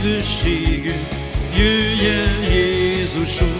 üdvösségünk, jöjj el Jézusunk,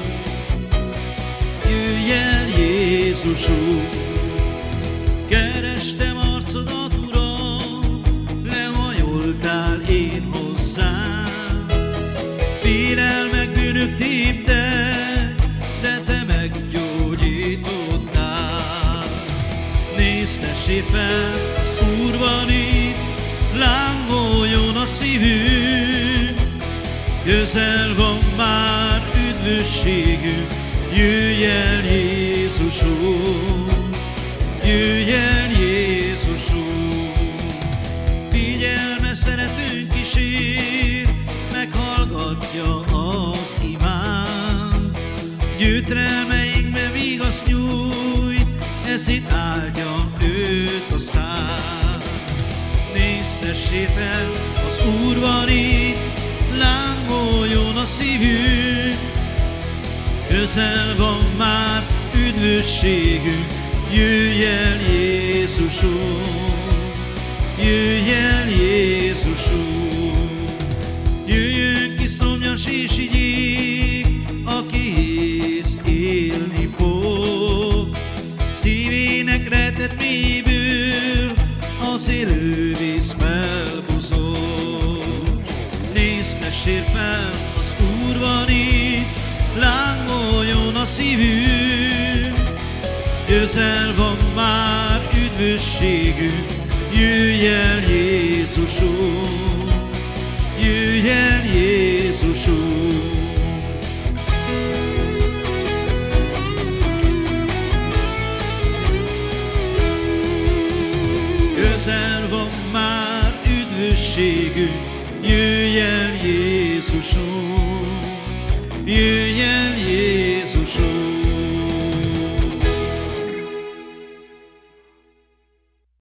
jöjj el Jézusunk. Kerestem arcodat, Uram, lehajoltál én hozzám. Félelmek, bűnök téptek, de te meggyógyítottál. Nézd, tessék fel, az Úr van itt, lángoljon a szívünk, közel van már üdvösségünk, jöjj el Jézusunk, jöjj el Jézusunk. Figyelme szeretőnk kísér, meghallgatja az imánk, gyötrelmeinkbe vigaszt nyújt, ezért áldja őt a szám. Nézd, tessék fel, az Úr van itt, lángoljon a szívünk, közel van már üdvösségünk, jöjj el Jézusunk, jöjj el Jézusunk. Jöjjön ki szomjas és igyék, aki hisz élni fog, szívének rejtett mélyből az élő víz felbuzog. Nézd, tessék fel, az Úr van itt, lángoljon a szívünk, közel van már üdvösségünk, jöjj el Jézusunk, jöjj el Jézusunk. Közel van már üdvösségünk, jöjj el Jézusunk, jöjj el Jézusunk.